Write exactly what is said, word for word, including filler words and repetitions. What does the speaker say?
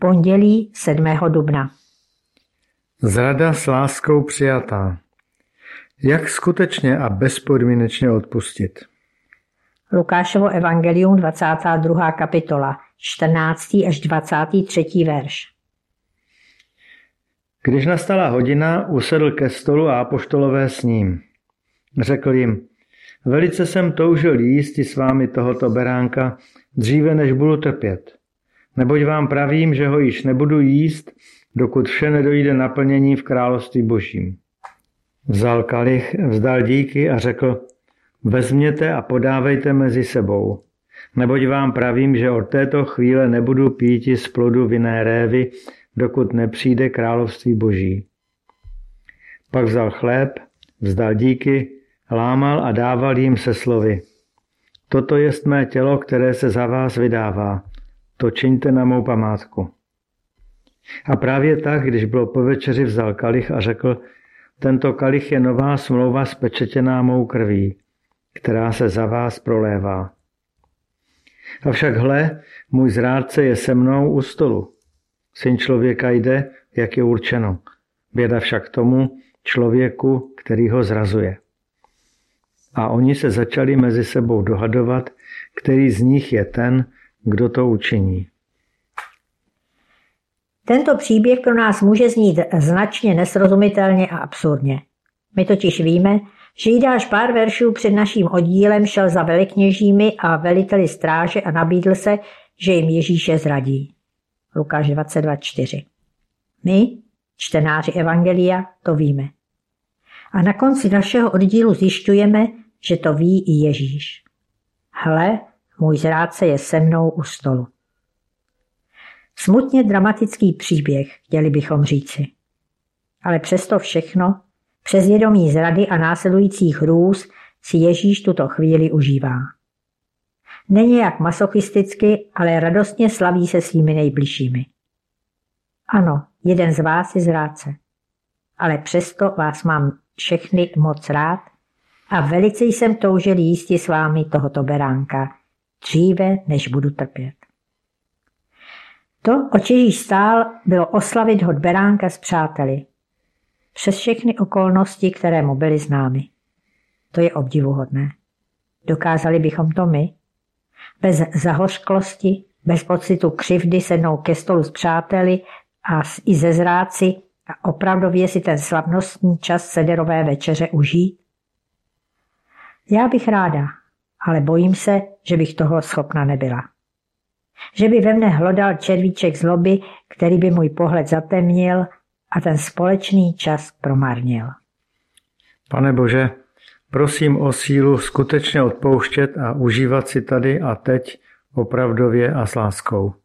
Pondělí sedmého dubna. Zrada s láskou přijatá. Jak skutečně a bezpodmínečně odpustit? Lukášovo evangelium dvacátá druhá kapitola, čtrnáctý až dvacátý třetí verš. Když nastala hodina, usedl ke stolu a apoštolové s ním. Řekl jim, velice jsem toužil jíst s vámi tohoto beránka, dříve než budu trpět. Neboť vám pravím, že ho již nebudu jíst, dokud vše nedojde naplnění v království božím. Vzal kalich, vzdal díky a řekl, vezměte a podávejte mezi sebou. Neboť vám pravím, že od této chvíle nebudu píti z plodu vinné révy, dokud nepřijde království boží. Pak vzal chléb, vzdal díky, lámal a dával jim se slovy. Toto jest mé tělo, které se za vás vydává. To čiňte na mou památku. A právě tak, když bylo po večeři, vzal kalich a řekl, tento kalich je nová smlouva spečetěná mou krví, která se za vás prolévá. Avšak hle, můj zrádce je se mnou u stolu. Syn člověka jde, jak je určeno. Běda však tomu člověku, který ho zrazuje. A oni se začali mezi sebou dohadovat, který z nich je ten, kdo to učiní. Tento příběh pro nás může znít značně nesrozumitelně a absurdně. My totiž víme, že Jidáš pár veršů před naším oddílem šel za velekněžími a veliteli stráže a nabídl se, že jim Ježíše zradí. Lukáš dvacet dva čtyři. My, čtenáři Evangelia, to víme. A na konci našeho oddílu zjišťujeme, že to ví i Ježíš. Hle, můj zrádce je se mnou u stolu. Smutně dramatický příběh, chtěli bychom říci. Ale přesto všechno, přes vědomí zrady a následujících hrůz, si Ježíš tuto chvíli užívá. Není jak masochisticky, ale radostně slaví se svými nejbližšími. Ano, jeden z vás je zrádce, ale přesto vás mám všechny moc rád a velice jsem toužil jísti s vámi tohoto beránka, dříve než budu trpět. To, oč Ježíš stál, bylo oslavit hod beránka s přáteli. Přes všechny okolnosti, které mu byly známy. To je obdivuhodné. Dokázali bychom to my? Bez zahořklosti, bez pocitu křivdy sednout ke stolu s přáteli a i ze zrádci a opravdově si ten slavnostní čas sederové večeře užít? Já bych ráda, ale bojím se, že bych toho schopna nebyla. Že by ve mne hlodal červíček zloby, který by můj pohled zatemnil a ten společný čas promarnil. Pane Bože, prosím o sílu skutečně odpouštět a užívat si tady a teď opravdově a s láskou.